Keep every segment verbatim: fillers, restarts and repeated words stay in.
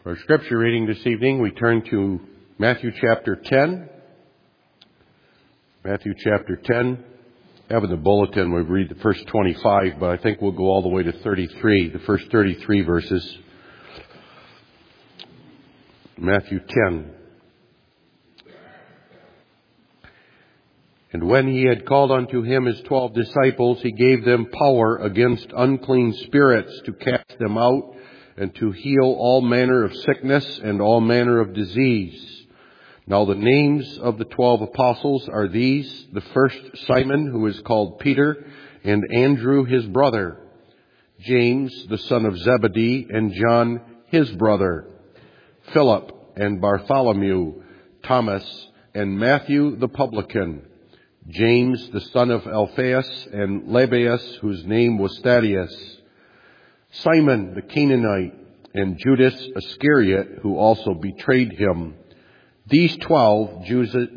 For our scripture reading this evening, we turn to Matthew chapter ten. Matthew chapter ten. I have in the bulletin we read the first twenty-five, but I think we'll go all the way to thirty-three, the first thirty-three verses. Matthew ten. And when he had called unto him his twelve disciples, he gave them power against unclean spirits to cast them out, and to heal all manner of sickness and all manner of disease. Now the names of the twelve apostles are these: the first Simon, who is called Peter, and Andrew his brother, James the son of Zebedee, and John his brother, Philip and Bartholomew, Thomas and Matthew the publican, James the son of Alphaeus, and Lebbaeus, whose name was Thaddeus, Simon the Canaanite, and Judas Iscariot, who also betrayed him. These twelve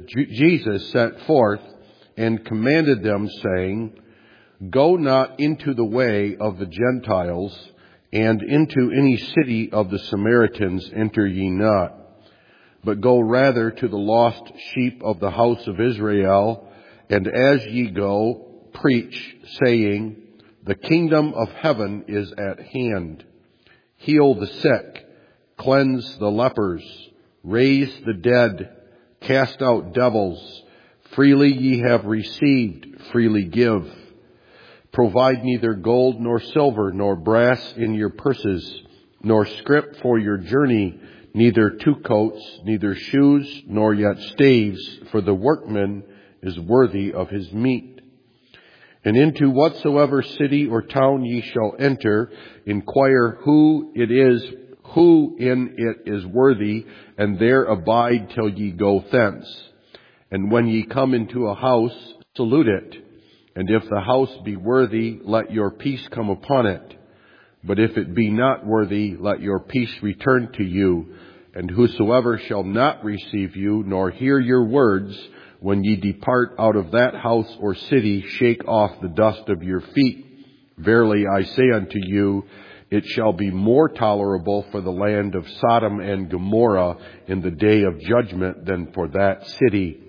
Jesus sent forth and commanded them, saying, Go not into the way of the Gentiles, and into any city of the Samaritans enter ye not, but go rather to the lost sheep of the house of Israel, and as ye go, preach, saying, The kingdom of heaven is at hand. Heal the sick, cleanse the lepers, raise the dead, cast out devils. Freely ye have received, freely give. Provide neither gold nor silver nor brass in your purses, nor scrip for your journey, neither two coats, neither shoes, nor yet staves, for the workman is worthy of his meat. And into whatsoever city or town ye shall enter, inquire who it is, who in it is worthy, and there abide till ye go thence. And when ye come into a house, salute it. And if the house be worthy, let your peace come upon it. But if it be not worthy, let your peace return to you. And whosoever shall not receive you, nor hear your words, when ye depart out of that house or city, shake off the dust of your feet. Verily I say unto you, it shall be more tolerable for the land of Sodom and Gomorrah in the day of judgment than for that city.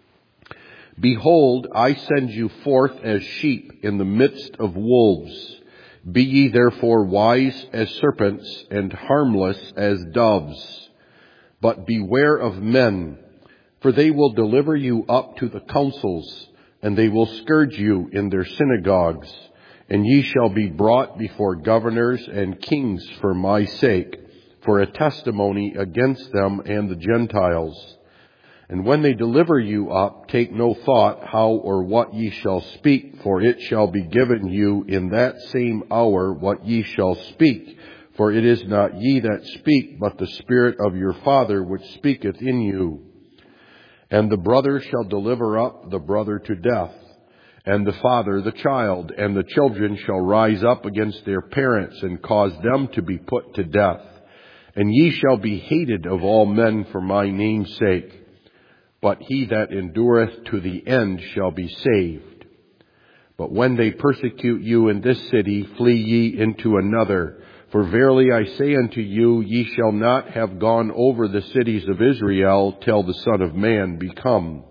Behold, I send you forth as sheep in the midst of wolves. Be ye therefore wise as serpents and harmless as doves. But beware of men, for they will deliver you up to the councils, and they will scourge you in their synagogues. And ye shall be brought before governors and kings for my sake, for a testimony against them and the Gentiles. And when they deliver you up, take no thought how or what ye shall speak, for it shall be given you in that same hour what ye shall speak. For it is not ye that speak, but the Spirit of your Father which speaketh in you. And the brother shall deliver up the brother to death, and the father the child, and the children shall rise up against their parents, and cause them to be put to death. And ye shall be hated of all men for my name's sake. But he that endureth to the end shall be saved. But when they persecute you in this city, flee ye into another. For verily I say unto you, ye shall not have gone over the cities of Israel till the Son of Man be come.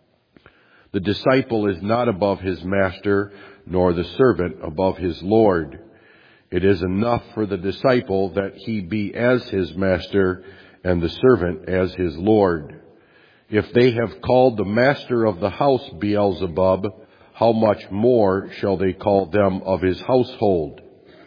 The disciple is not above his master, nor the servant above his Lord. It is enough for the disciple that he be as his master, and the servant as his Lord. If they have called the master of the house Beelzebub, how much more shall they call them of his household?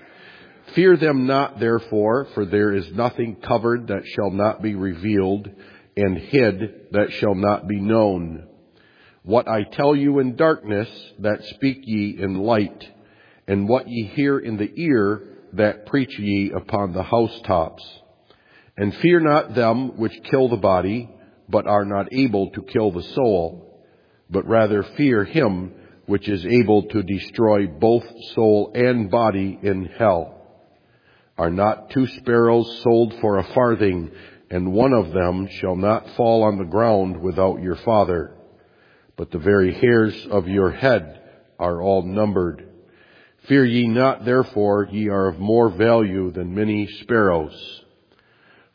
Fear them not, therefore, for there is nothing covered that shall not be revealed, and hid that shall not be known. What I tell you in darkness, that speak ye in light, and what ye hear in the ear, that preach ye upon the housetops. And fear not them which kill the body, but are not able to kill the soul, but rather fear him which is able to destroy both soul and body in hell. Are not two sparrows sold for a farthing, and one of them shall not fall on the ground without your Father? But the very hairs of your head are all numbered. Fear ye not, therefore, ye are of more value than many sparrows.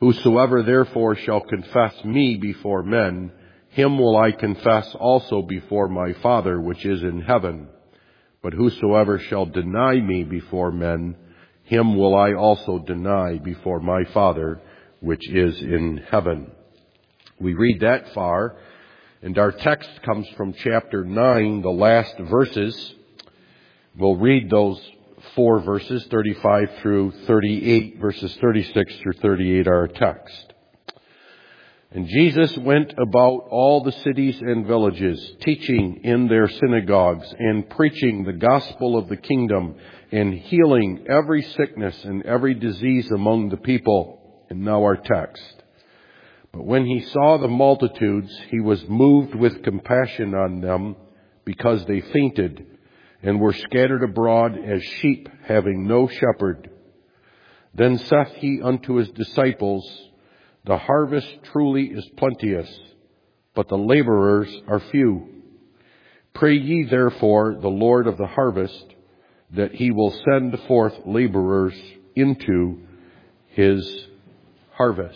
Whosoever therefore shall confess me before men, him will I confess also before my Father which is in heaven. But whosoever shall deny me before men, him will I also deny before my Father which is in heaven. We read that far, and our text comes from chapter nine, the last verses. We'll read those four verses, thirty-five through thirty-eight, verses thirty-six through thirty-eight are our text. And Jesus went about all the cities and villages, teaching in their synagogues and preaching the gospel of the kingdom and healing every sickness and every disease among the people. And now our text. But when he saw the multitudes, he was moved with compassion on them, because they fainted and were scattered abroad as sheep having no shepherd. Then saith he unto his disciples, The harvest truly is plenteous, but the laborers are few. Pray ye therefore the Lord of the harvest, that he will send forth laborers into his harvest.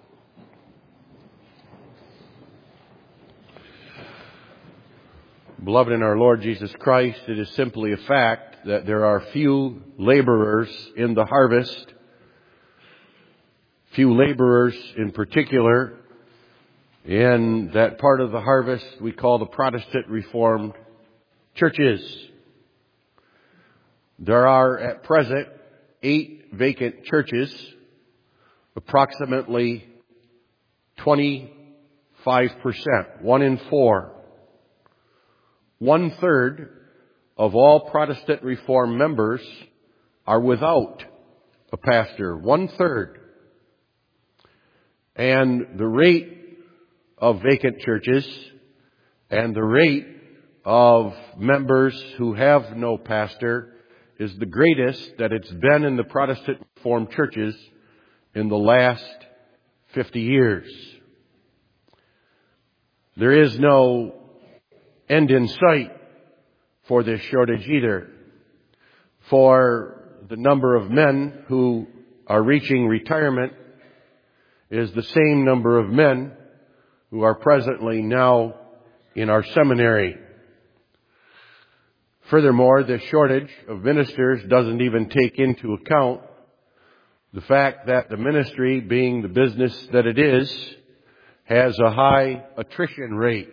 Beloved in our Lord Jesus Christ, it is simply a fact that there are few laborers in the harvest, few laborers in particular in that part of the harvest we call the Protestant Reformed churches. There are at present eight vacant churches, approximately twenty-five percent, one in four. One third of all Protestant Reformed members are without a pastor. One third. And the rate of vacant churches and the rate of members who have no pastor is the greatest that it's been in the Protestant Reformed churches in the last fifty years. There is no end in sight for this shortage either. For the number of men who are reaching retirement is the same number of men who are presently now in our seminary. Furthermore, this shortage of ministers doesn't even take into account the fact that the ministry, being the business that it is, has a high attrition rate.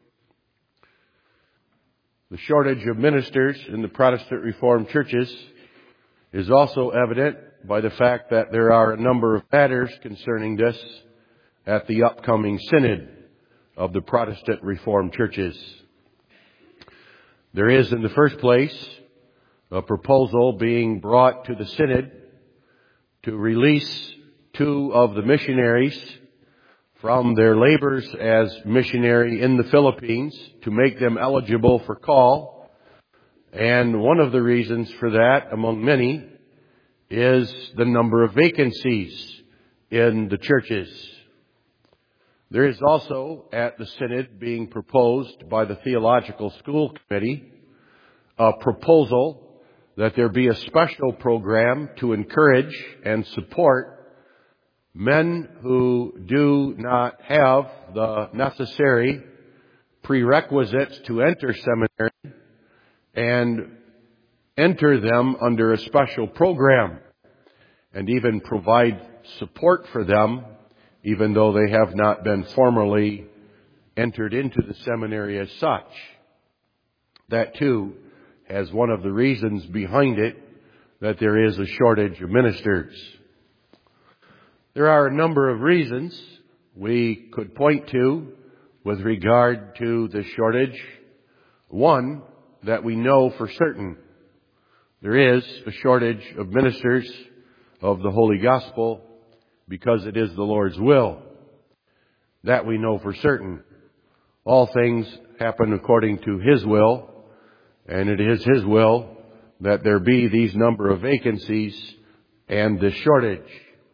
The shortage of ministers in the Protestant Reformed churches is also evident by the fact that there are a number of matters concerning this at the upcoming synod of the Protestant Reformed churches. There is, in the first place, a proposal being brought to the synod to release two of the missionaries from their labors as missionary in the Philippines, to make them eligible for call. And one of the reasons for that, among many, is the number of vacancies in the churches. There is also at the synod being proposed by the Theological School Committee a proposal that there be a special program to encourage and support men who do not have the necessary prerequisites to enter seminary, and enter them under a special program, and even provide support for them, even though they have not been formally entered into the seminary as such. That too has one of the reasons behind it that there is a shortage of ministers. There are a number of reasons we could point to with regard to the shortage. One that we know for certain. There is a shortage of ministers of the Holy Gospel because it is the Lord's will. That we know for certain. All things happen according to His will, and it is His will that there be these number of vacancies and this shortage.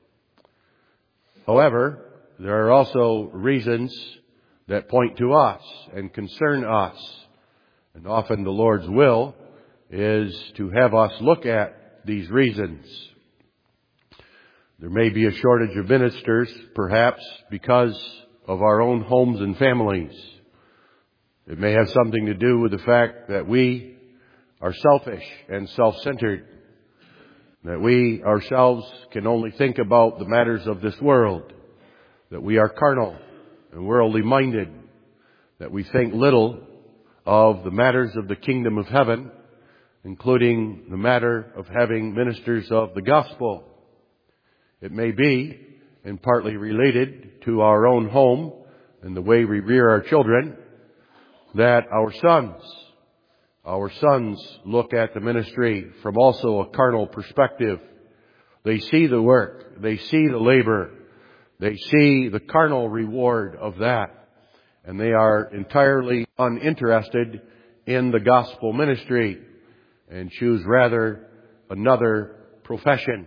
However, there are also reasons that point to us and concern us. And often the Lord's will is to have us look at these reasons. There may be a shortage of ministers, perhaps because of our own homes and families. It may have something to do with the fact that we are selfish and self-centered, that we ourselves can only think about the matters of this world, that we are carnal and worldly minded, that we think little of the matters of the kingdom of heaven, including the matter of having ministers of the gospel. It may be, and partly related to our own home and the way we rear our children, that our sons, our sons look at the ministry from also a carnal perspective. They see the work, they see the labor, they see the carnal reward of that, and they are entirely uninterested in the gospel ministry and choose rather another profession.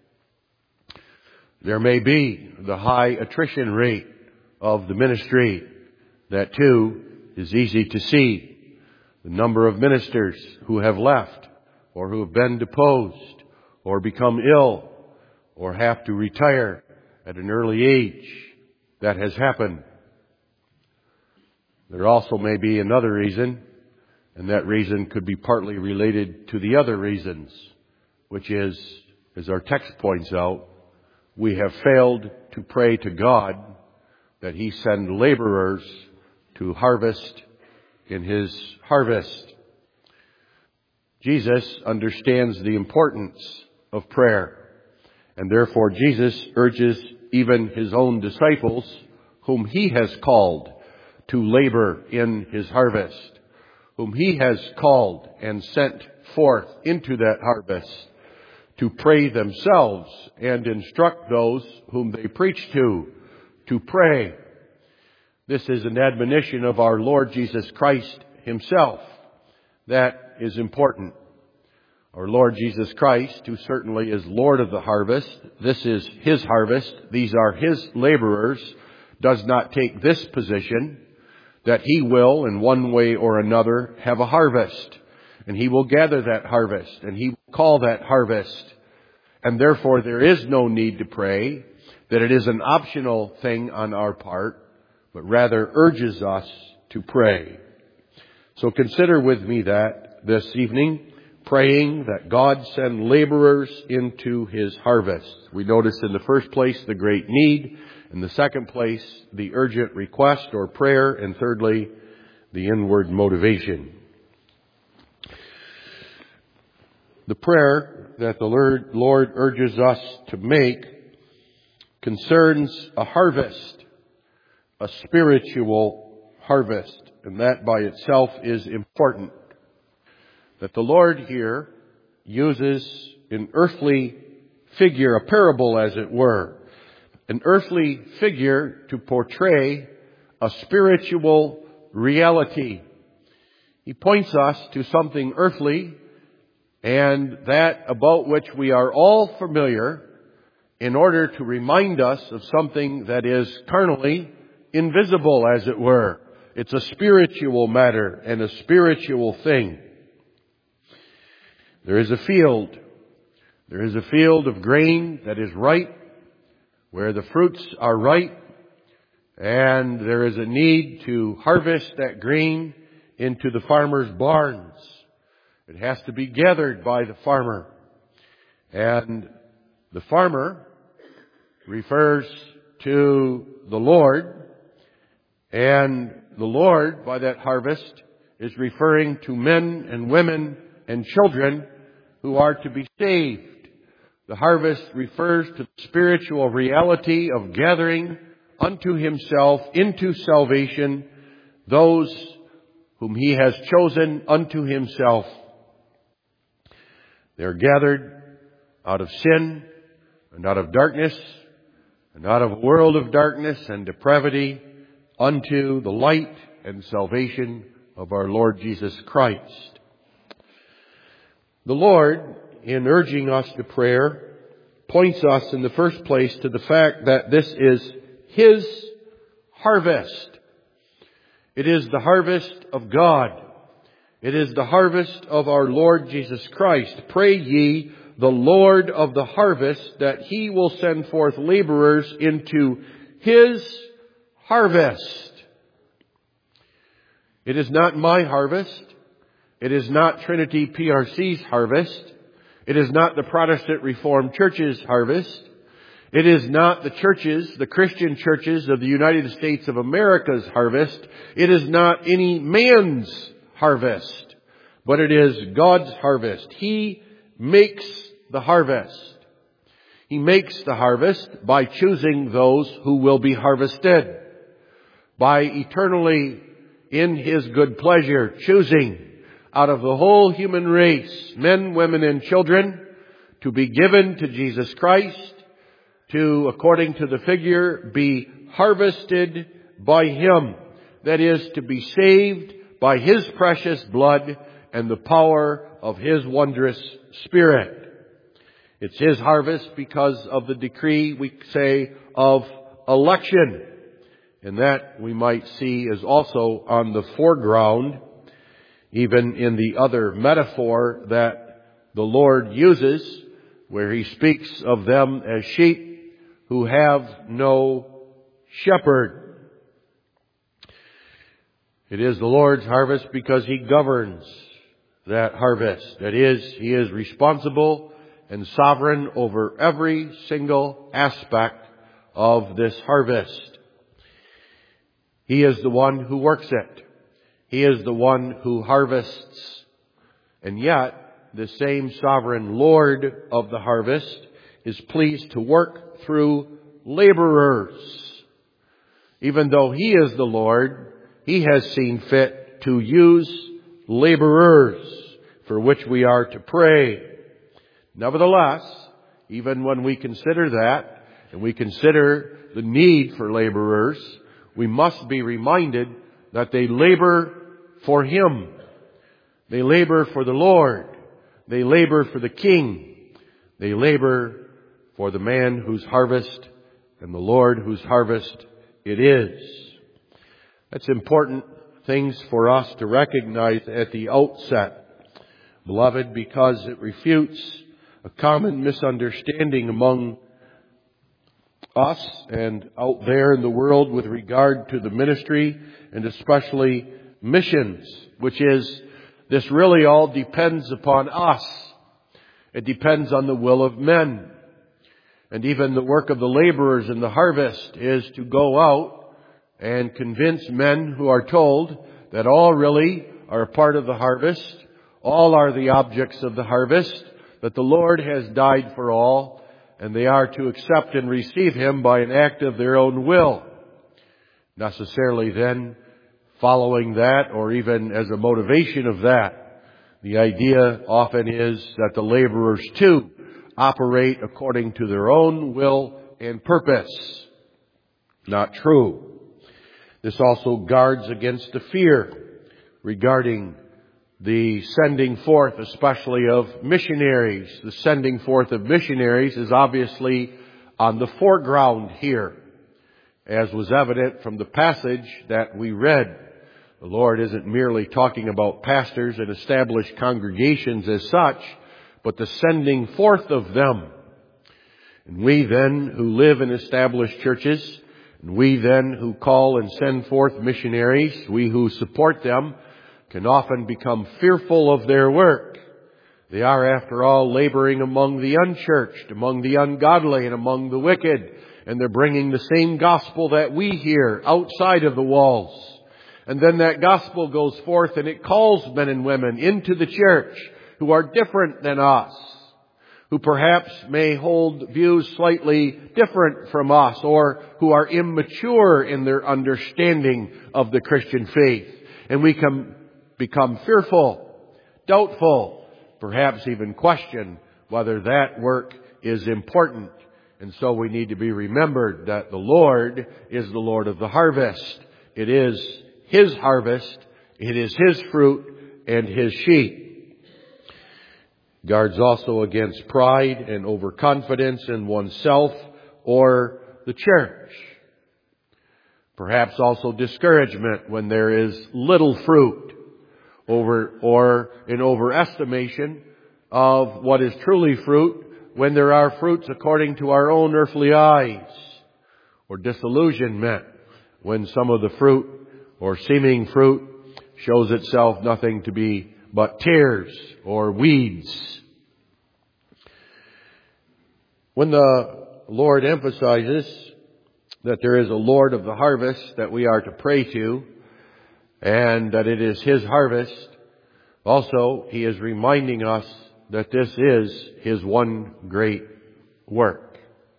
There may be the high attrition rate of the ministry. That too is easy to see. The number of ministers who have left or who have been deposed or become ill or have to retire at an early age. That has happened. There also may be another reason, and that reason could be partly related to the other reasons, which is, as our text points out, we have failed to pray to God that He send laborers to harvest in His harvest. Jesus understands the importance of prayer, and therefore Jesus urges even His own disciples, whom He has called to labor in His harvest, whom He has called and sent forth into that harvest, to pray themselves and instruct those whom they preach to, to pray. This is an admonition of our Lord Jesus Christ Himself. That is important. Our Lord Jesus Christ, who certainly is Lord of the harvest, this is His harvest, these are His laborers, does not take this position that He will, in one way or another, have a harvest. And He will gather that harvest, and He will call that harvest. And therefore there is no need to pray, that it is an optional thing on our part, but rather urges us to pray. So consider with me that this evening, praying that God send laborers into His harvest. We notice in the first place the great need, in the second place the urgent request or prayer, and thirdly the inward motivation. The prayer that the Lord urges us to make concerns a harvest, a spiritual harvest, and that by itself is important. That the Lord here uses an earthly figure, a parable as it were, an earthly figure to portray a spiritual reality. He points us to something earthly, and that about which we are all familiar, in order to remind us of something that is carnally invisible, as it were. It's a spiritual matter and a spiritual thing. There is a field. There is a field of grain that is ripe, where the fruits are ripe, and there is a need to harvest that grain into the farmer's barns. It has to be gathered by the farmer. And the farmer refers to the Lord, and the Lord, by that harvest, is referring to men and women and children who are to be saved. The harvest refers to the spiritual reality of gathering unto Himself into salvation those whom He has chosen unto Himself. They are gathered out of sin and out of darkness and out of a world of darkness and depravity unto the light and salvation of our Lord Jesus Christ. The Lord, in urging us to prayer, points us in the first place to the fact that this is His harvest. It is the harvest of God. It is the harvest of our Lord Jesus Christ. Pray ye the Lord of the harvest that He will send forth laborers into His harvest. It is not my harvest. It is not Trinity P R C's harvest. It is not the Protestant Reformed Church's harvest. It is not the churches, the Christian churches of the United States of America's harvest. It is not any man's harvest, but it is God's harvest. He makes the harvest. He makes the harvest by choosing those who will be harvested, by eternally, in His good pleasure, choosing out of the whole human race, men, women, and children, to be given to Jesus Christ, to, according to the figure, be harvested by Him. That is, to be saved by His precious blood and the power of His wondrous Spirit. It's His harvest because of the decree, we say, of election. And that we might see is also on the foreground, even in the other metaphor that the Lord uses, where He speaks of them as sheep who have no shepherd. It is the Lord's harvest because He governs that harvest. That is, He is responsible and sovereign over every single aspect of this harvest. He is the one who works it. He is the one who harvests. And yet, the same sovereign Lord of the harvest is pleased to work through laborers. Even though He is the Lord, He has seen fit to use laborers, for which we are to pray. Nevertheless, even when we consider that, and we consider the need for laborers, we must be reminded that they labor for Him. They labor for the Lord. They labor for the King. They labor for the man whose harvest and the Lord whose harvest it is. That's important things for us to recognize at the outset, beloved, because it refutes a common misunderstanding among us and out there in the world with regard to the ministry and especially missions, which is this really all depends upon us. It depends on the will of men. And even the work of the laborers in the harvest is to go out and convince men who are told that all really are a part of the harvest, all are the objects of the harvest, that the Lord has died for all, and they are to accept and receive Him by an act of their own will. Necessarily then, following that, or even as a motivation of that, the idea often is that the laborers too operate according to their own will and purpose. Not true. This also guards against the fear regarding the sending forth, especially of missionaries. The sending forth of missionaries is obviously on the foreground here, as was evident from the passage that we read. The Lord isn't merely talking about pastors and established congregations as such, but the sending forth of them. And we then who live in established churches, and we then who call and send forth missionaries, we who support them, can often become fearful of their work. They are, after all, laboring among the unchurched, among the ungodly, and among the wicked. And they're bringing the same gospel that we hear outside of the walls. And then that gospel goes forth and it calls men and women into the church who are different than us, who perhaps may hold views slightly different from us, or who are immature in their understanding of the Christian faith. And we can become fearful, doubtful, perhaps even question whether that work is important. And so we need to be remembered that the Lord is the Lord of the harvest. It is His harvest, it is His fruit and His sheep. Guards also against pride and overconfidence in oneself or the church. Perhaps also discouragement when there is little fruit, over or an overestimation of what is truly fruit when there are fruits according to our own earthly eyes, or disillusionment when some of the fruit or seeming fruit shows itself nothing to be but tares or weeds. When the Lord emphasizes that there is a Lord of the harvest that we are to pray to, and that it is His harvest, also He is reminding us that this is His one great work.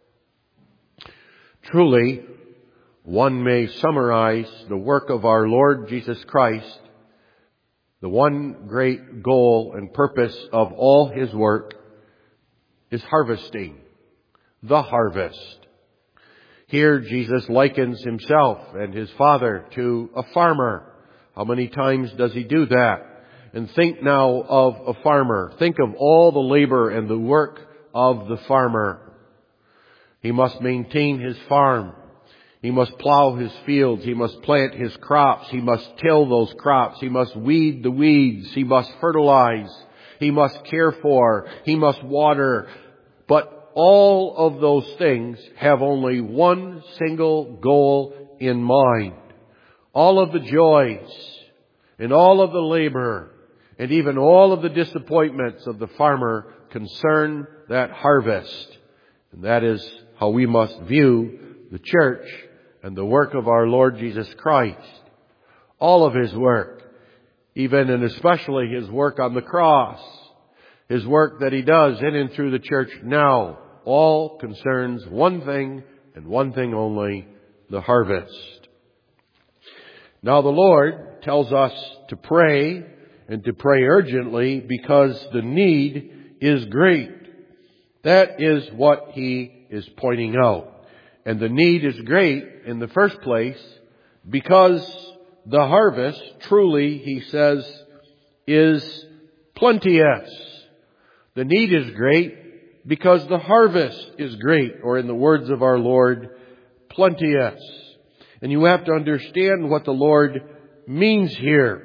Truly, one may summarize the work of our Lord Jesus Christ. The one great goal and purpose of all His work is harvesting, the harvest. Here Jesus likens Himself and His Father to a farmer. How many times does He do that? And think now of a farmer. Think of all the labor and the work of the farmer. He must maintain his farm. He must plow his fields. He must plant his crops. He must till those crops. He must weed the weeds. He must fertilize. He must care for. He must water. But all of those things have only one single goal in mind. All of the joys and all of the labor and even all of the disappointments of the farmer concern that harvest. And that is how we must view the church and the work of our Lord Jesus Christ. All of His work, even and especially His work on the cross, His work that He does in and through the church now, all concerns one thing and one thing only, the harvest. Now the Lord tells us to pray and to pray urgently because the need is great. That is what He is pointing out. And the need is great in the first place because the harvest, truly, He says, is plenteous. The need is great because the harvest is great, or in the words of our Lord, plenteous. And you have to understand what the Lord means here.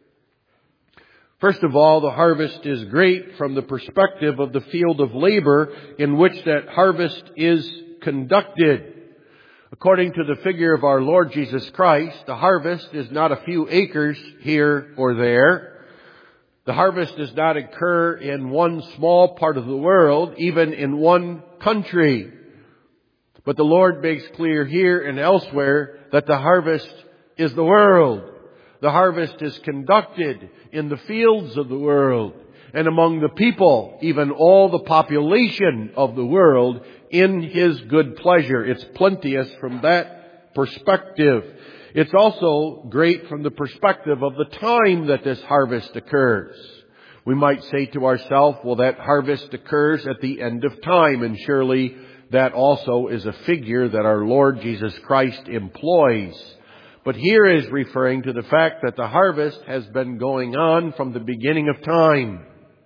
First of all, the harvest is great from the perspective of the field of labor in which that harvest is conducted. According to the figure of our Lord Jesus Christ, the harvest is not a few acres here or there. The harvest does not occur in one small part of the world, even in one country. But the Lord makes clear here and elsewhere that the harvest is the world. The harvest is conducted in the fields of the world and among the people, even all the population of the world, in His good pleasure. It's plenteous from that perspective. It's also great from the perspective of the time that this harvest occurs. We might say to ourselves, well, that harvest occurs at the end of time, and surely that also is a figure that our Lord Jesus Christ employs. But here is referring to the fact that the harvest has been going on from the beginning of time.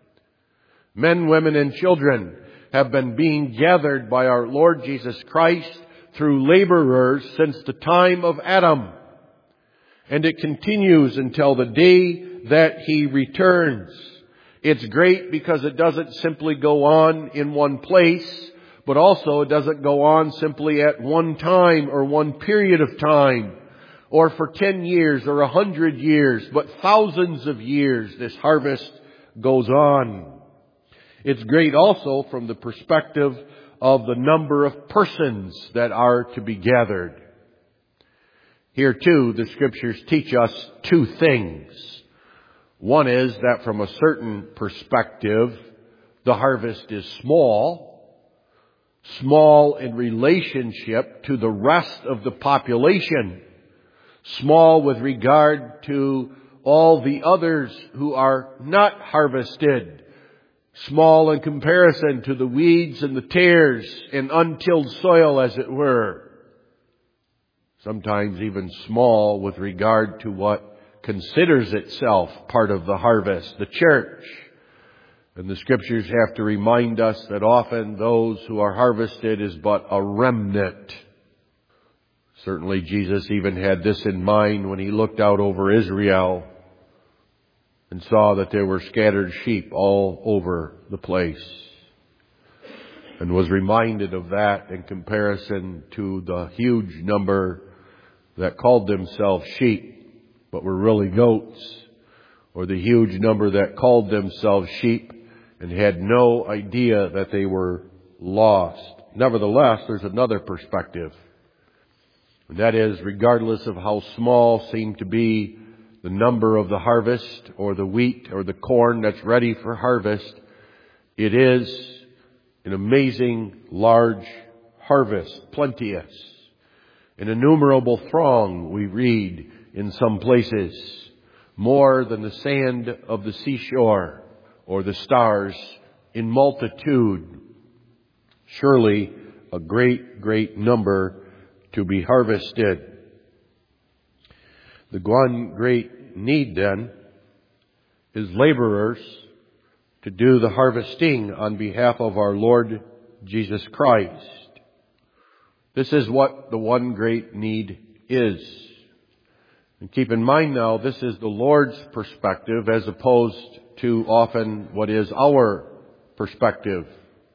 Men, women, and children have been being gathered by our Lord Jesus Christ through laborers since the time of Adam. And it continues until the day that He returns. It's great because it doesn't simply go on in one place, but also it doesn't go on simply at one time or one period of time, or for ten years or a hundred years, but thousands of years this harvest goes on. It's great also from the perspective of the number of persons that are to be gathered. Here too, the Scriptures teach us two things. One is that from a certain perspective, the harvest is small, small in relationship to the rest of the population, small with regard to all the others who are not harvested, small in comparison to the weeds and the tares and untilled soil, as it were. Sometimes even small with regard to what considers itself part of the harvest, the church. And the Scriptures have to remind us that often those who are harvested is but a remnant. Certainly Jesus even had this in mind when He looked out over Israel. and saw that there were scattered sheep all over the place, and was reminded of that in comparison to the huge number that called themselves sheep, but were really goats, or the huge number that called themselves sheep and had no idea that they were lost. Nevertheless, there's another perspective. And that is, regardless of how small seemed to be the number of the harvest or the wheat or the corn that's ready for harvest, it is an amazing large harvest, plenteous. An innumerable throng, we read in some places, more than the sand of the seashore or the stars in multitude. Surely a great, great number to be harvested. The one great need then is laborers to do the harvesting on behalf of our Lord Jesus Christ. This is what the one great need is. And keep in mind now, this is the Lord's perspective as opposed to often what is our perspective.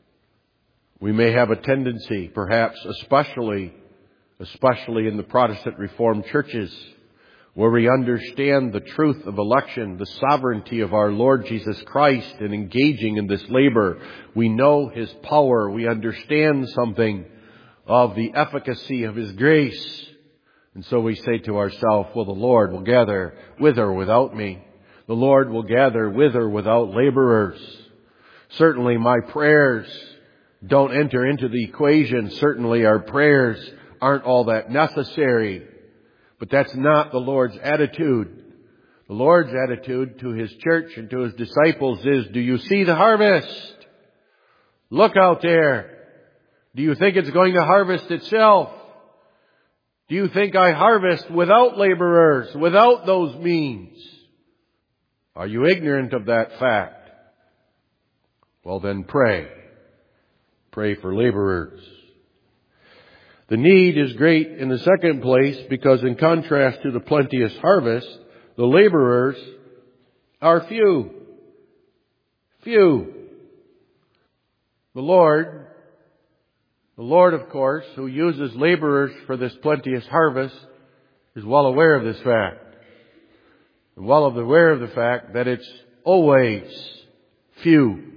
We may have a tendency, perhaps especially, especially in the Protestant Reformed churches, where we understand the truth of election, the sovereignty of our Lord Jesus Christ in engaging in this labor. We know His power. We understand something of the efficacy of His grace. And so we say to ourselves, well, the Lord will gather with or without me. The Lord will gather with or without laborers. Certainly my prayers don't enter into the equation. Certainly our prayers aren't all that necessary. But that's not the Lord's attitude. The Lord's attitude to His church and to His disciples is, do you see the harvest? Look out there. Do you think it's going to harvest itself? Do you think I harvest without laborers, without those means? Are you ignorant of that fact? Well, then pray. Pray for laborers. The need is great in the second place because in contrast to the plenteous harvest, the laborers are few. Few. The Lord, the Lord, of course, who uses laborers for this plenteous harvest, is well aware of this fact. And well aware of the fact that it's always few.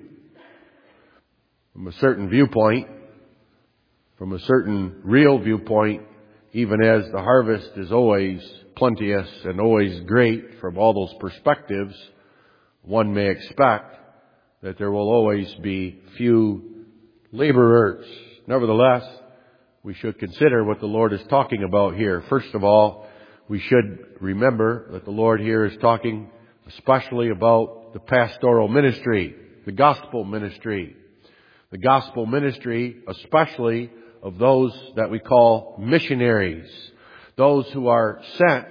From a certain viewpoint, from a certain real viewpoint, even as the harvest is always plenteous and always great from all those perspectives, one may expect that there will always be few laborers. Nevertheless, we should consider what the Lord is talking about here. First of all, we should remember that the Lord here is talking especially about the pastoral ministry, the gospel ministry. The gospel ministry, especially of those that we call missionaries, those who are sent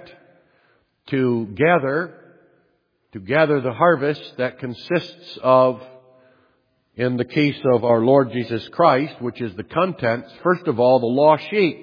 to gather, to gather the harvest that consists of, in the case of our Lord Jesus Christ, which is the contents, first of all, the lost sheep.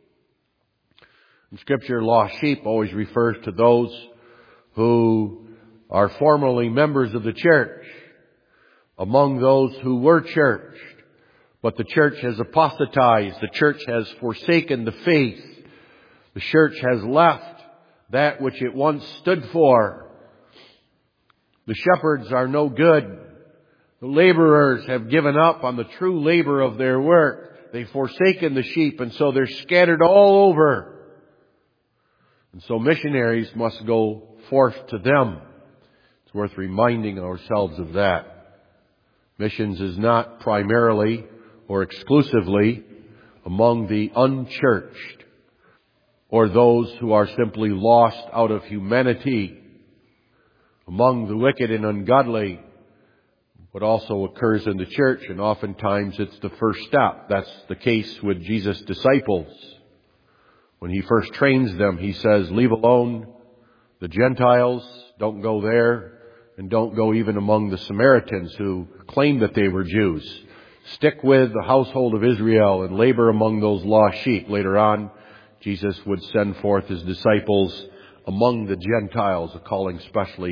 In Scripture, lost sheep always refers to those who are formerly members of the church, among those who were churched. But the church has apostatized. The church has forsaken the faith. The church has left that which it once stood for. The shepherds are no good. The laborers have given up on the true labor of their work. They've forsaken the sheep, and so they're scattered all over. And so missionaries must go forth to them. It's worth reminding ourselves of that. Missions is not primarily or exclusively among the unchurched or those who are simply lost out of humanity, among the wicked and ungodly, but also occurs in the church, and oftentimes it's the first step. That's the case with Jesus' disciples. When He first trains them, He says, leave alone the Gentiles, don't go there, and don't go even among the Samaritans who claim that they were Jews. Stick with the household of Israel and labor among those lost sheep. Later on, Jesus would send forth His disciples among the Gentiles, a calling specially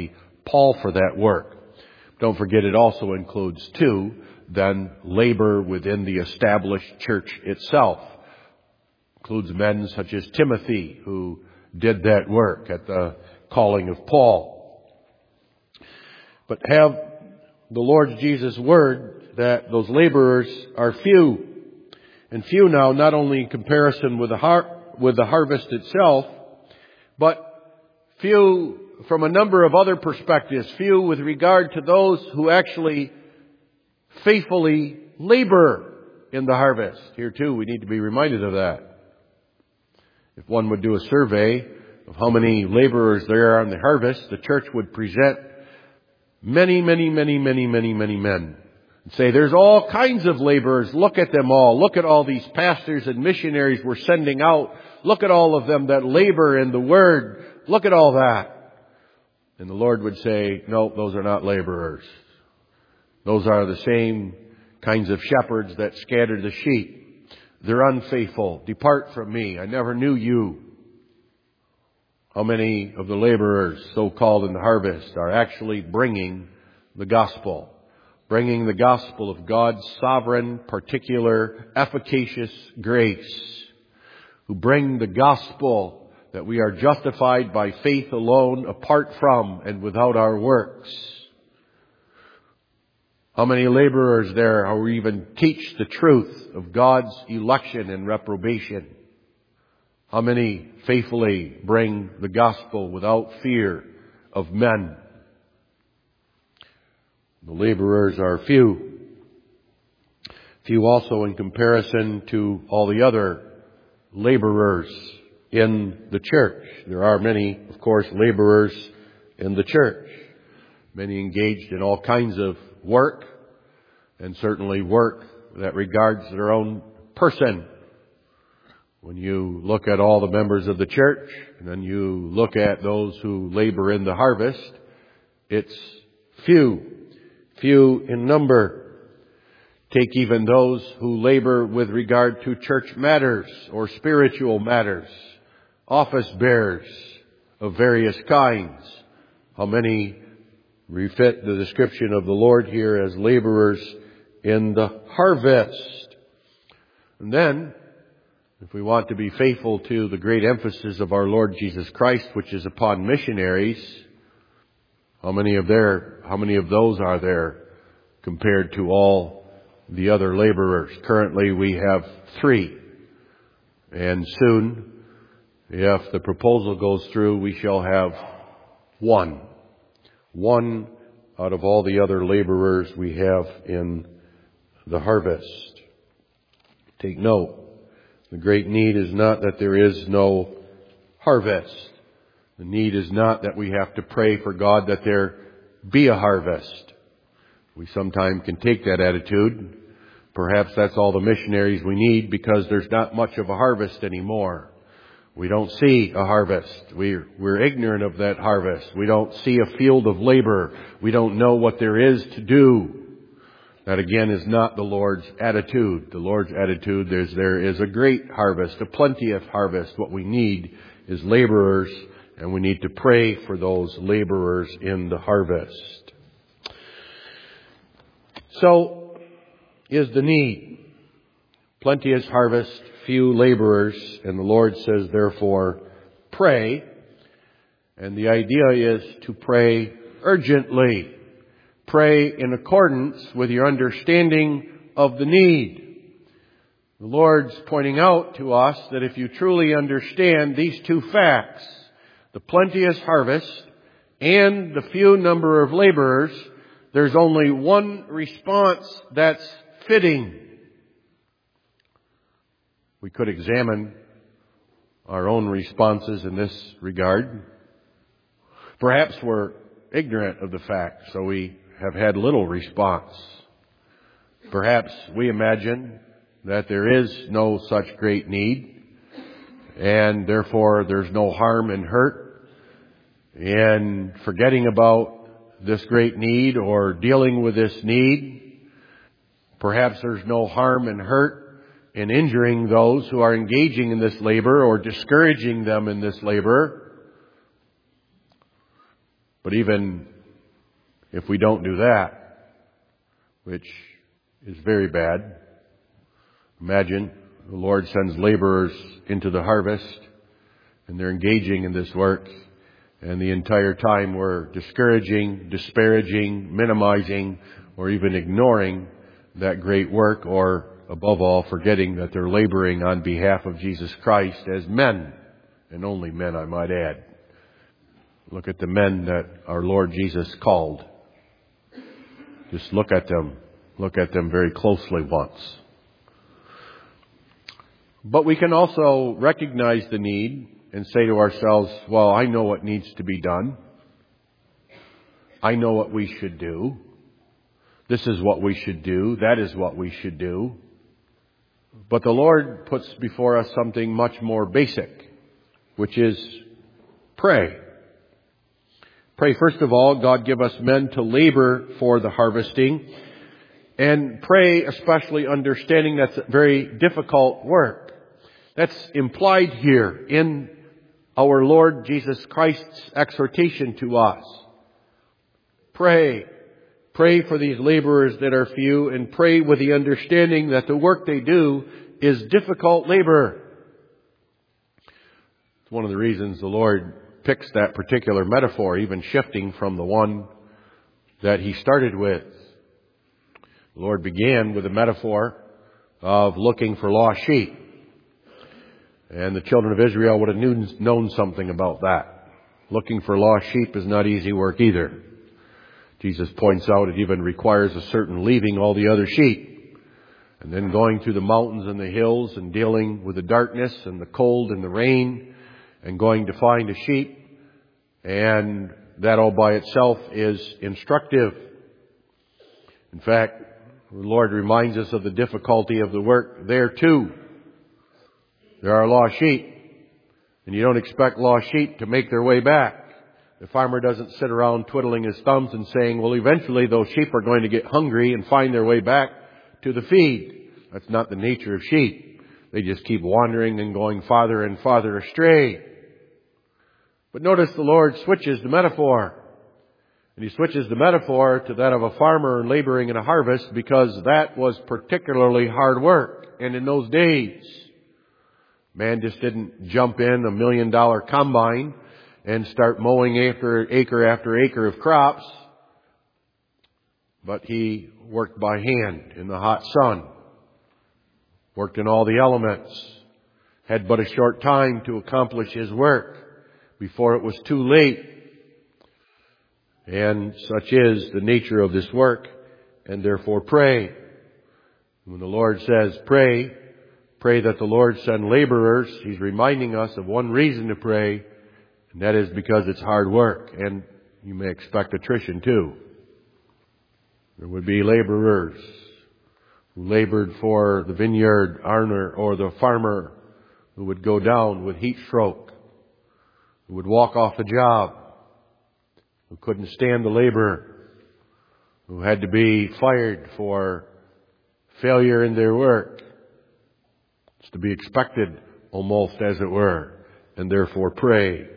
Paul for that work. Don't forget it also includes, too, then labor within the established church itself. Includes men such as Timothy, who did that work at the calling of Paul. But have the Lord Jesus' word that those laborers are few. And few now, not only in comparison with the, har- with the harvest itself, but few from a number of other perspectives. Few with regard to those who actually faithfully labor in the harvest. Here too, we need to be reminded of that. If one would do a survey of how many laborers there are in the harvest, the church would present many, many, many, many, many, many men. And say, there's all kinds of laborers. Look at them all. Look at all these pastors and missionaries we're sending out. Look at all of them that labor in the Word. Look at all that. And the Lord would say, no, those are not laborers. Those are the same kinds of shepherds that scatter the sheep. They're unfaithful. Depart from me. I never knew you. How many of the laborers, so-called in the harvest, are actually bringing the gospel? Bringing the gospel of God's sovereign, particular, efficacious grace. Who bring the gospel that we are justified by faith alone, apart from and without our works. How many laborers there who even teach the truth of God's election and reprobation? How many faithfully bring the gospel without fear of men? The laborers are few. Few also in comparison to all the other laborers in the church. There are many, of course, laborers in the church. Many engaged in all kinds of work, and certainly work that regards their own person. When you look at all the members of the church, and then you look at those who labor in the harvest, it's few, few in number. Take even those who labor with regard to church matters or spiritual matters, office bearers of various kinds. How many refit the description of the Lord here as laborers in the harvest? And then, if we want to be faithful to the great emphasis of our Lord Jesus Christ, which is upon missionaries, how many of there, how many of those are there compared to all the other laborers? Currently we have three. And soon, if the proposal goes through, we shall have one. One out of all the other laborers we have in the harvest. Take note, the great need is not that there is no harvest. The need is not that we have to pray for God that there be a harvest. We sometimes can take that attitude. Perhaps that's all the missionaries we need because there's not much of a harvest anymore. We don't see a harvest. We're, we're ignorant of that harvest. We don't see a field of labor. We don't know what there is to do. That again is not the Lord's attitude. The Lord's attitude is there is a great harvest, a plenteous harvest. What we need is laborers, and we need to pray for those laborers in the harvest. So, is the need. Plenteous harvest, few laborers, and the Lord says, therefore, pray. And the idea is to pray urgently. Pray in accordance with your understanding of the need. The Lord's pointing out to us that if you truly understand these two facts, the plenteous harvest and the few number of laborers, there's only one response that's fitting. We could examine our own responses in this regard. Perhaps we're ignorant of the fact, so we have had little response. Perhaps we imagine that there is no such great need, and therefore there's no harm and hurt in forgetting about this great need or dealing with this need. Perhaps there's no harm and hurt in injuring those who are engaging in this labor or discouraging them in this labor. But even if we don't do that, which is very bad. Imagine the Lord sends laborers into the harvest, and they're engaging in this work, and the entire time we're discouraging, disparaging, minimizing, or even ignoring that great work, or above all, forgetting that they're laboring on behalf of Jesus Christ as men, and only men, I might add. Look at the men that our Lord Jesus called. Just look at them. Look at them very closely once. But we can also recognize the need and say to ourselves, well, I know what needs to be done. I know what we should do. This is what we should do. That is what we should do. But the Lord puts before us something much more basic, which is pray. Pray, first of all, God give us men to labor for the harvesting. And pray, especially understanding that's a very difficult work. That's implied here in our Lord Jesus Christ's exhortation to us. Pray. Pray for these laborers that are few, and pray with the understanding that the work they do is difficult labor. It's one of the reasons the Lord picks that particular metaphor, even shifting from the one that He started with. The Lord began with a metaphor of looking for lost sheep. And the children of Israel would have known something about that. Looking for lost sheep is not easy work either. Jesus points out it even requires a certain leaving all the other sheep, and then going through the mountains and the hills and dealing with the darkness and the cold and the rain and going to find a sheep. And that all by itself is instructive. In fact, the Lord reminds us of the difficulty of the work there too. There are lost sheep, and you don't expect lost sheep to make their way back. The farmer doesn't sit around twiddling his thumbs and saying, well, eventually those sheep are going to get hungry and find their way back to the feed. That's not the nature of sheep. They just keep wandering and going farther and farther astray. But notice the Lord switches the metaphor. And He switches the metaphor to that of a farmer laboring in a harvest, because that was particularly hard work. And in those days, man just didn't jump in a million dollar combine and start mowing after acre after acre of crops. But he worked by hand in the hot sun, worked in all the elements, had but a short time to accomplish his work before it was too late. And such is the nature of this work, and therefore pray. When the Lord says pray, pray that the Lord send laborers, He's reminding us of one reason to pray, and that is because it's hard work, and you may expect attrition too. There would be laborers who labored for the vineyard owner or the farmer who would go down with heat stroke, who would walk off the job, who couldn't stand the labor, who had to be fired for failure in their work. It's to be expected, almost as it were, and therefore pray.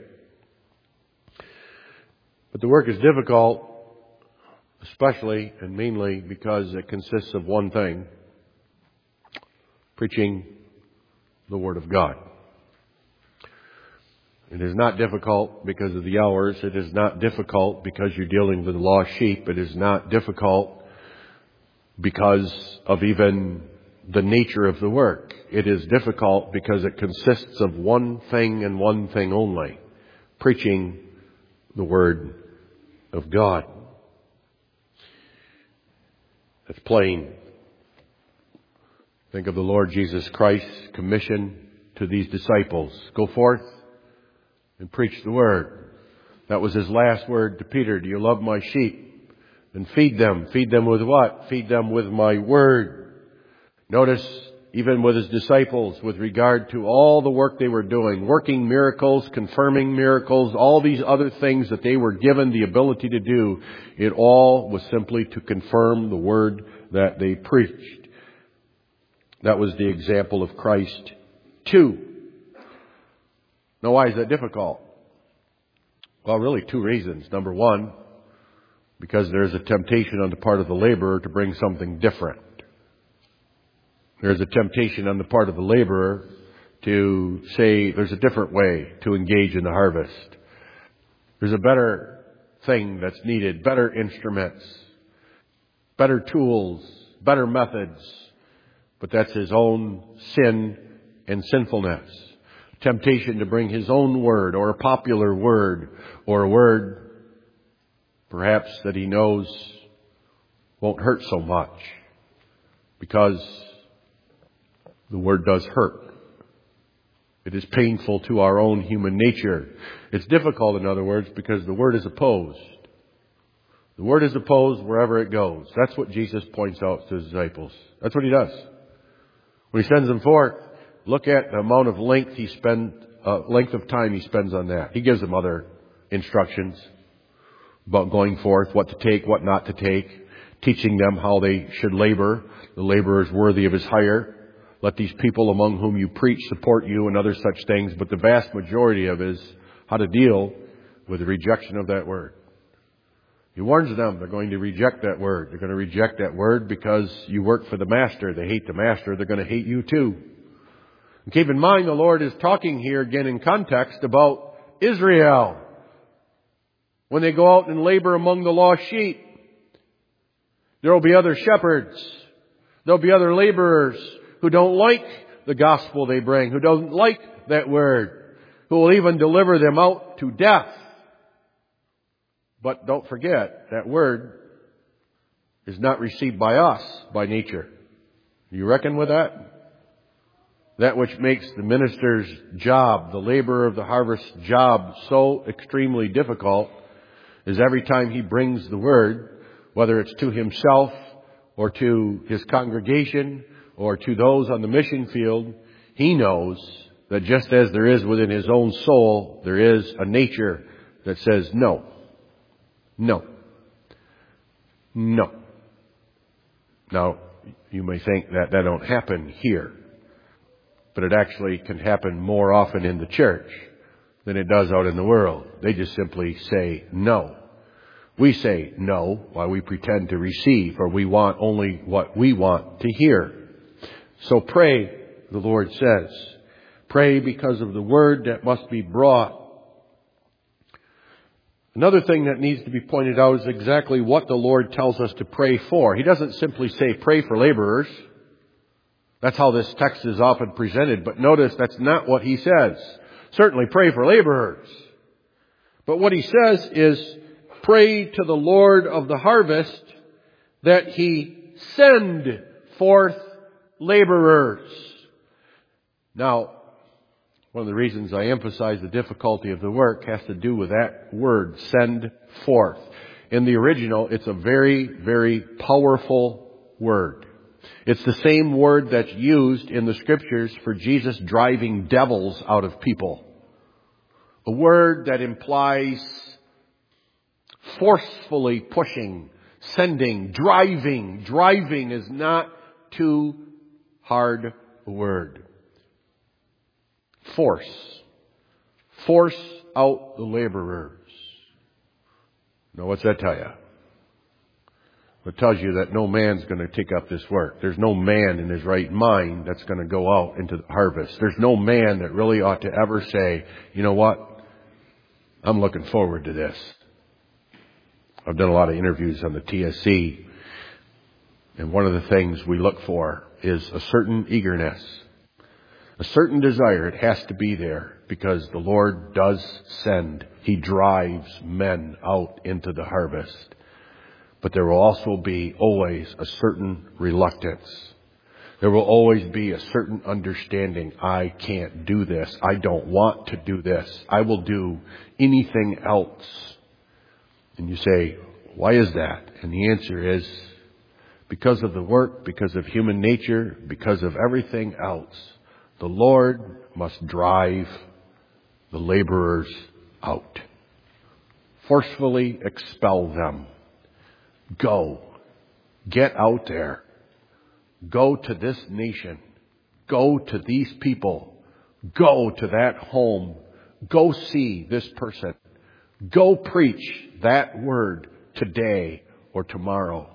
But the work is difficult, especially and mainly because it consists of one thing: preaching the Word of God. It is not difficult because of the hours. It is not difficult because you're dealing with lost sheep. It is not difficult because of even the nature of the work. It is difficult because it consists of one thing and one thing only: preaching the Word of God. That's plain. Think of the Lord Jesus Christ's commission to these disciples: go forth and preach the Word. That was His last word to Peter. Do you love my sheep? Then feed them. Feed them with what? Feed them with my Word. Notice, even with His disciples, with regard to all the work they were doing, working miracles, confirming miracles, all these other things that they were given the ability to do, it all was simply to confirm the Word that they preached. That was the example of Christ too. Now, why is that difficult? Well, really two reasons. Number one, Because there's a temptation on the part of the laborer to bring something different. There's a temptation on the part of the laborer to say there's a different way to engage in the harvest. There's a better thing that's needed, better instruments, better tools, better methods. But that's his own sin and sinfulness. Temptation to bring his own word or a popular word or a word perhaps that he knows won't hurt so much, because the word does hurt. It is painful to our own human nature. It's difficult, in other words, because the word is opposed. The word is opposed wherever it goes. That's what Jesus points out to his disciples. That's what he does. When he sends them forth, look at the amount of length he spend, uh, length of time he spends on that. He gives them other instructions about going forth, what to take, what not to take, teaching them how they should labor. The laborer is worthy of his hire. Let these people among whom you preach support you and other such things. But the vast majority of it is how to deal with the rejection of that word. He warns them they're going to reject that word. They're going to reject that word because you work for the master. They hate the master. They're going to hate you too. And keep in mind, the Lord is talking here again in context about Israel. When they go out and labor among the lost sheep, there will be other shepherds. There will be other laborers who don't like the gospel they bring, who don't like that word, who will even deliver them out to death. But don't forget, that word is not received by us by nature. You reckon with that? That which makes the minister's job, the laborer of the harvest job, so extremely difficult is every time he brings the word, whether it's to himself or to his congregation or to those on the mission field, he knows that just as there is within his own soul, there is a nature that says no, no, no. Now, you may think that that don't happen here, but it actually can happen more often in the church than it does out in the world. They just simply say no. We say no while we pretend to receive, or we want only what we want to hear. So pray, the Lord says. Pray because of the word that must be brought. Another thing that needs to be pointed out is exactly what the Lord tells us to pray for. He doesn't simply say pray for laborers. That's how this text is often presented. But notice that's not what he says. Certainly pray for laborers. But what he says is pray to the Lord of the harvest that he send forth laborers. Now, one of the reasons I emphasize the difficulty of the work has to do with that word, send forth. In the original, it's a very, very powerful word. It's the same word that's used in the scriptures for Jesus driving devils out of people. A word that implies forcefully pushing, sending, driving. Driving is not too hard a word. Force. Force out the laborers. Now what's that tell you? It tells you that no man's going to take up this work. There's no man in his right mind that's going to go out into the harvest. There's no man that really ought to ever say, you know what? I'm looking forward to this. I've done a lot of interviews on the T S C, and one of the things we look for is a certain eagerness, a certain desire. It has to be there because the Lord does send. He drives men out into the harvest. But there will also be always a certain reluctance. There will always be a certain understanding. I can't do this. I don't want to do this. I will do anything else. And you say, why is that? And the answer is because of the work, because of human nature, because of everything else. The Lord must drive the laborers out. Forcefully expel them. Go. Get out there. Go to this nation. Go to these people. Go to that home. Go see this person. Go preach that word today or tomorrow.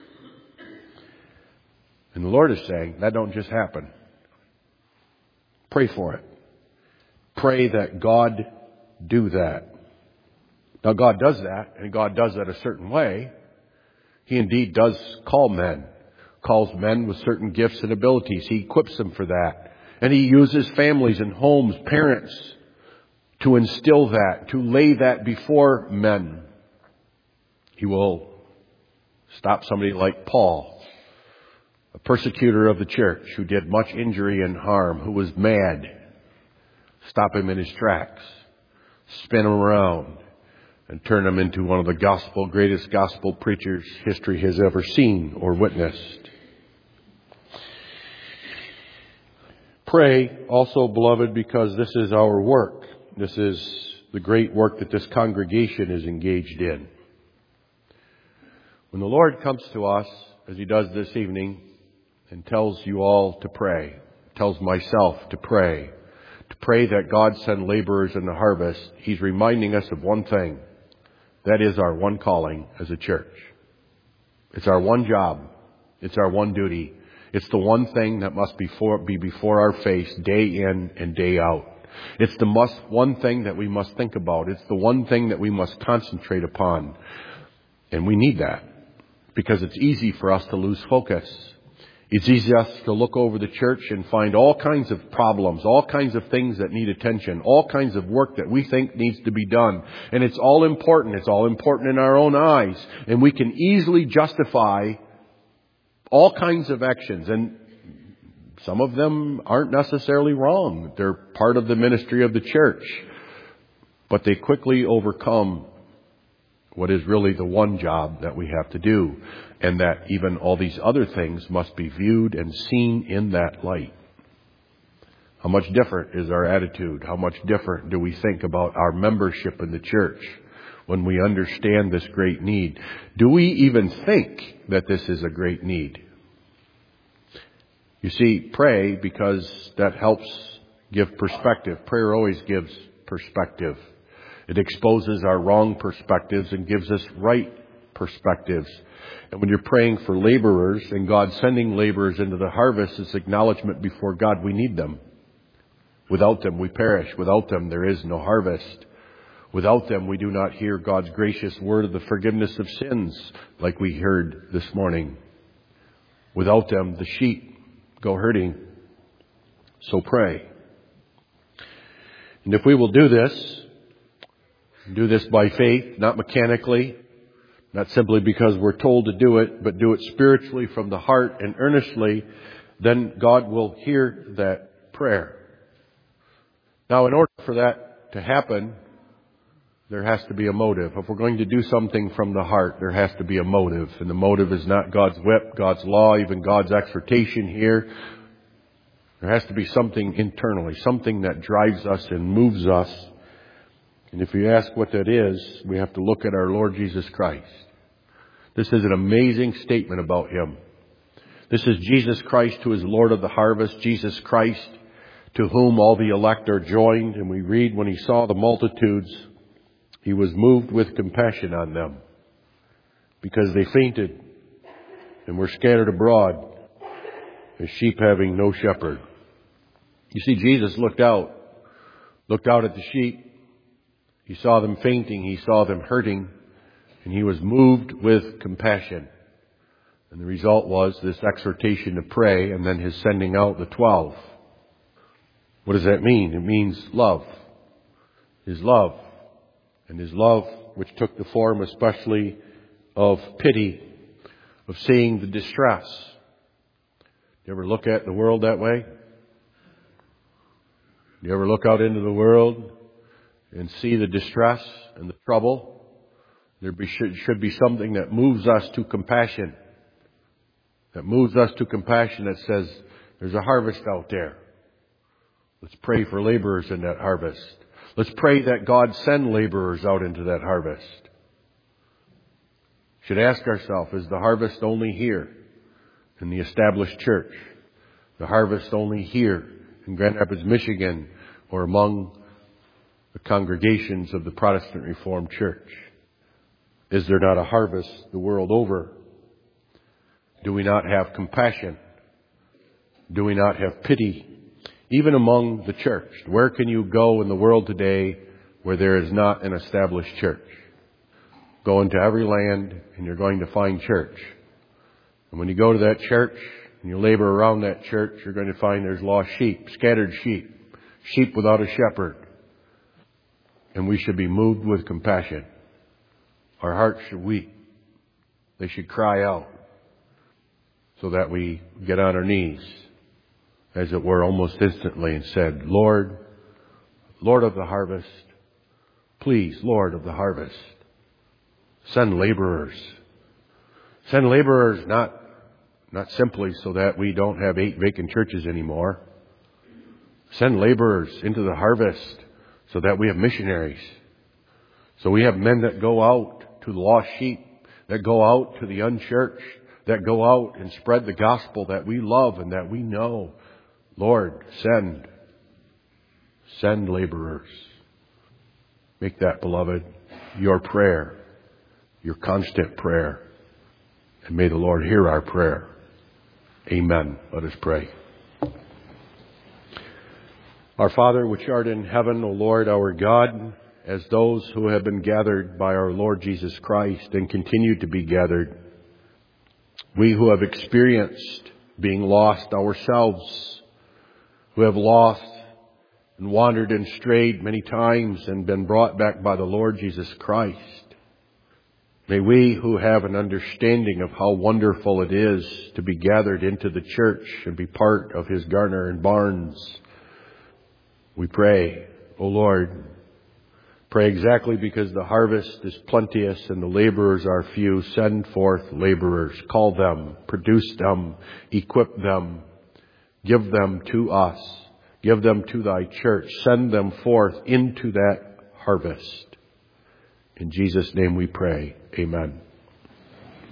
And the Lord is saying, that don't just happen. Pray for it. Pray that God do that. Now God does that, and God does that a certain way. He indeed does call men, calls men with certain gifts and abilities. He equips them for that. And He uses families and homes, parents, to instill that, to lay that before men. He will stop somebody like Paul, a persecutor of the church who did much injury and harm, who was mad. Stop him in his tracks, spin him around, and turn him into one of the gospel, greatest gospel preachers history has ever seen or witnessed. Pray also, beloved, because this is our work. This is the great work that this congregation is engaged in. When the Lord comes to us, as He does this evening, and tells you all to pray, tells myself to pray, to pray that God send laborers in the harvest, He's reminding us of one thing. That is our one calling as a church. It's our one job. It's our one duty. It's the one thing that must be before, be before our face day in and day out. It's the must, one thing that we must think about. It's the one thing that we must concentrate upon. And we need that because it's easy for us to lose focus. It's easy for us to look over the church and find all kinds of problems, all kinds of things that need attention, all kinds of work that we think needs to be done. And it's all important. It's all important in our own eyes. And we can easily justify all kinds of actions. And some of them aren't necessarily wrong. They're part of the ministry of the church. But they quickly overcome what is really the one job that we have to do, and that even all these other things must be viewed and seen in that light. How much different is our attitude? How much different do we think about our membership in the church when we understand this great need? Do we even think that this is a great need? You see, pray because that helps give perspective. Prayer always gives perspective. It exposes our wrong perspectives and gives us right perspectives. And when you're praying for laborers and God sending laborers into the harvest, it's acknowledgement before God we need them. Without them we perish. Without them there is no harvest. Without them we do not hear God's gracious word of the forgiveness of sins like we heard this morning. Without them the sheep go herding. So pray. And if we will do this, do this by faith, not mechanically, not simply because we're told to do it, but do it spiritually from the heart and earnestly, then God will hear that prayer. Now, in order for that to happen, there has to be a motive. If we're going to do something from the heart, there has to be a motive. And the motive is not God's whip, God's law, even God's exhortation here. There has to be something internally, something that drives us and moves us. And if you ask what that is, we have to look at our Lord Jesus Christ. This is an amazing statement about Him. This is Jesus Christ who is Lord of the harvest, Jesus Christ to whom all the elect are joined. And we read, when He saw the multitudes, He was moved with compassion on them because they fainted and were scattered abroad as sheep having no shepherd. You see, Jesus looked out, looked out at the sheep. He saw them fainting. He saw them hurting. And He was moved with compassion. And the result was this exhortation to pray and then His sending out the twelve. What does that mean? It means love. His love. And His love, which took the form especially of pity, of seeing the distress. You ever look at the world that way? You ever look out into the world and see the distress and the trouble? There be, should, should be something that moves us to compassion. That moves us to compassion that says, there's a harvest out there. Let's pray for laborers in that harvest. Let's pray that God send laborers out into that harvest. We should ask ourselves, is the harvest only here in the established church? The harvest only here in Grand Rapids, Michigan, or among the congregations of the Protestant Reformed Church? Is there not a harvest the world over? Do we not have compassion? Do we not have pity? Even among the church. Where can you go in the world today where there is not an established church? Go into every land and you're going to find church. And when you go to that church and you labor around that church, you're going to find there's lost sheep, scattered sheep, sheep without a shepherd. And we should be moved with compassion. Our hearts should weep. They should cry out so that we get on our knees, as it were, almost instantly and said, Lord, Lord of the harvest, please, Lord of the harvest, send laborers. Send laborers not, not simply so that we don't have eight vacant churches anymore. Send laborers into the harvest so that we have missionaries. So we have men that go out to the lost sheep, that go out to the unchurched, that go out and spread the gospel that we love and that we know. Lord, send, send laborers. Make that, beloved, your prayer, your constant prayer. And may the Lord hear our prayer. Amen. Let us pray. Our Father, which art in heaven, O Lord, our God, as those who have been gathered by our Lord Jesus Christ and continue to be gathered, we who have experienced being lost ourselves, who have lost and wandered and strayed many times and been brought back by the Lord Jesus Christ, may we who have an understanding of how wonderful it is to be gathered into the church and be part of His garner and barns, we pray, O Lord, pray exactly because the harvest is plenteous and the laborers are few. Send forth laborers. Call them, produce them, equip them, give them to us, give them to thy church. Send them forth into that harvest. In Jesus' name we pray. Amen.